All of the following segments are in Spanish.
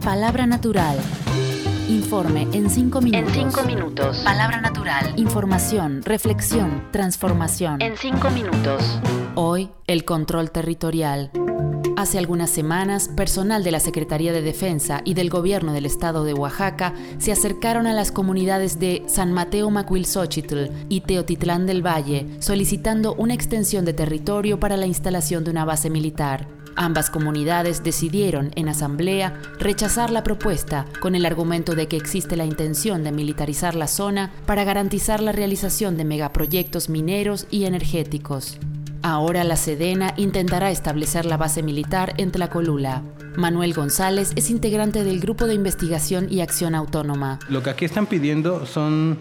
Palabra natural. Informe en 5 minutos. En 5 minutos. Palabra natural. Información, reflexión, transformación. En 5 minutos. Hoy, el control territorial. Hace algunas semanas, personal de la Secretaría de Defensa y del Gobierno del Estado de Oaxaca se acercaron a las comunidades de San Mateo Macuilxóchitl y Teotitlán del Valle, solicitando una extensión de territorio para la instalación de una base militar. Ambas comunidades decidieron, en asamblea, rechazar la propuesta con el argumento de que existe la intención de militarizar la zona para garantizar la realización de megaproyectos mineros y energéticos. Ahora la Sedena intentará establecer la base militar en Tlacolula. Manuel González es integrante del Grupo de Investigación y Acción Autónoma. Lo que aquí están pidiendo son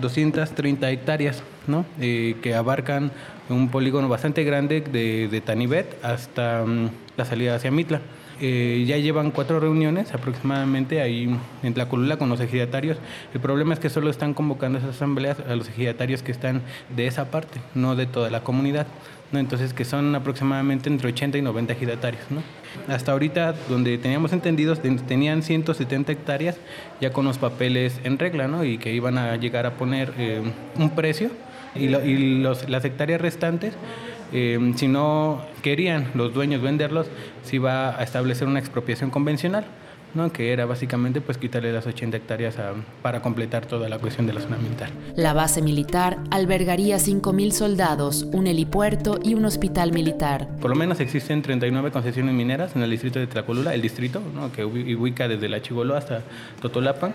230 hectáreas, ¿no? Que abarcan un polígono bastante grande de Tanibet hasta la salida hacia Mitla. Ya llevan 4 reuniones aproximadamente ahí en Tlacolula con los ejidatarios. El problema es que solo están convocando esas asambleas a los ejidatarios que están de esa parte, no de toda la comunidad, ¿no? Entonces, que son aproximadamente entre 80 y 90 ejidatarios, ¿no? Hasta ahorita, donde teníamos entendidos, tenían 170 hectáreas ya con los papeles en regla, ¿no? Y que iban a llegar a poner un precio y las hectáreas restantes, si no querían los dueños venderlos, se iba a establecer una expropiación convencional, ¿no? Que era básicamente pues quitarle las 80 hectáreas para completar toda la cuestión de la zona militar. La base militar albergaría 5,000 soldados, un helipuerto y un hospital militar. Por lo menos existen 39 concesiones mineras en el distrito de Tlacolula, el distrito, ¿no? Que ubica desde La Chigoló hasta Totolapan.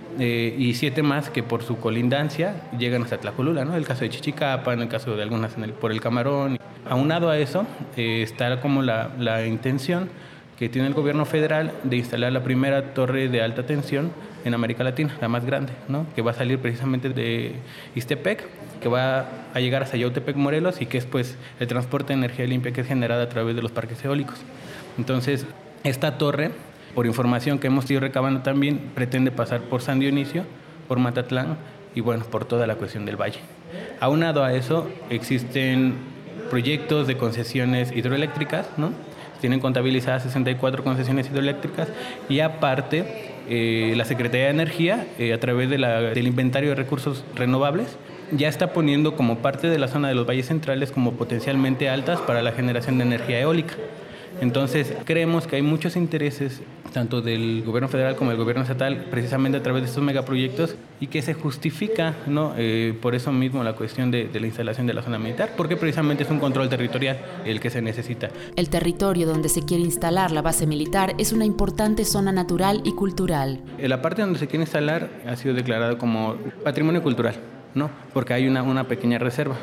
Y 7 más que por su colindancia llegan hasta Tlacolula, ¿no? El caso de Chichicapan, el caso de algunas por el Camarón. Aunado a eso, está como la intención que tiene el gobierno federal de instalar la primera torre de alta tensión en América Latina, la más grande, ¿no? Que va a salir precisamente de Ixtepec, que va a llegar hasta Yautepec, Morelos, y que es pues el transporte de energía limpia que es generada a través de los parques eólicos. Entonces, esta torre, por información que hemos ido recabando también, pretende pasar por San Dionisio, por Matatlán y bueno, por toda la cuestión del valle. Aunado a eso, existen proyectos de concesiones hidroeléctricas, ¿no? Tienen contabilizadas 64 concesiones hidroeléctricas y aparte la Secretaría de Energía, a través del inventario de recursos renovables, ya está poniendo como parte de la zona de los valles centrales como potencialmente altas para la generación de energía eólica. Entonces, creemos que hay muchos intereses, tanto del gobierno federal como del gobierno estatal, precisamente a través de estos megaproyectos, y que se justifica, ¿no? Por eso mismo la cuestión de la instalación de la zona militar, porque precisamente es un control territorial el que se necesita. El territorio donde se quiere instalar la base militar es una importante zona natural y cultural. La parte donde se quiere instalar ha sido declarada como patrimonio cultural, ¿no? Porque hay una pequeña reserva.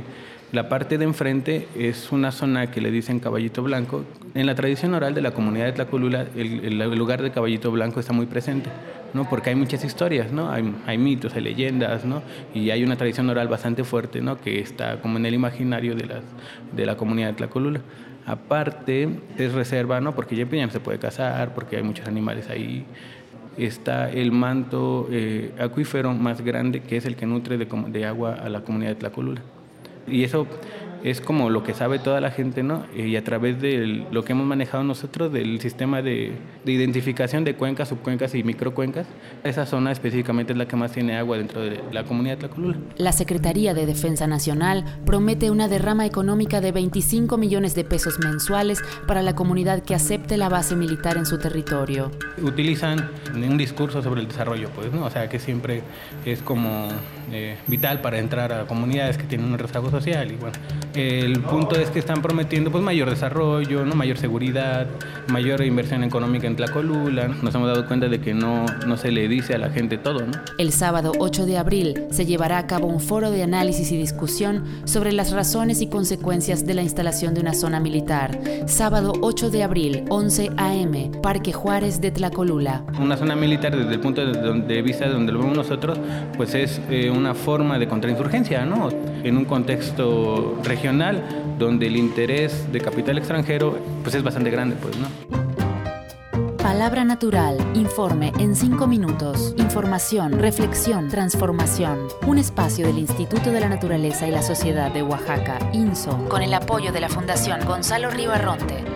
La parte de enfrente es una zona que le dicen Caballito Blanco. En la tradición oral de la comunidad de Tlacolula, el lugar de Caballito Blanco está muy presente, ¿no? Porque hay muchas historias, ¿no? Hay mitos, hay leyendas, ¿no? Y hay una tradición oral bastante fuerte, ¿no? Que está como en el imaginario de la comunidad de Tlacolula. Aparte, es reserva, ¿no? Porque ya no se puede cazar, porque hay muchos animales ahí. Está el manto acuífero más grande, que es el que nutre de agua a la comunidad de Tlacolula. Y eso es como lo que sabe toda la gente, ¿no? Y a través de lo que hemos manejado nosotros, del sistema de identificación de cuencas, subcuencas y microcuencas, esa zona específicamente es la que más tiene agua dentro de la comunidad de Tlacolula. La Secretaría de Defensa Nacional promete una derrama económica de 25 millones de pesos mensuales para la comunidad que acepte la base militar en su territorio. Utilizan un discurso sobre el desarrollo, pues, ¿no? O sea, que siempre es como vital para entrar a comunidades que tienen un rezago social y bueno. El punto es que están prometiendo pues mayor desarrollo, ¿no? Mayor seguridad, mayor inversión económica en Tlacolula. Nos hemos dado cuenta de que no se le dice a la gente todo, ¿no? El sábado 8 de abril se llevará a cabo un foro de análisis y discusión sobre las razones y consecuencias de la instalación de una zona militar. Sábado 8 de abril, 11 a.m., Parque Juárez de Tlacolula. Una zona militar, desde el punto de vista de donde lo vemos nosotros, pues es una forma de contrainsurgencia, ¿no? En un contexto regional donde el interés de capital extranjero pues es bastante grande, pues, ¿no? Palabra natural, informe en 5 minutos. Información, reflexión, transformación. Un espacio del Instituto de la Naturaleza y la Sociedad de Oaxaca, INSO, con el apoyo de la Fundación Gonzalo Ribarronte.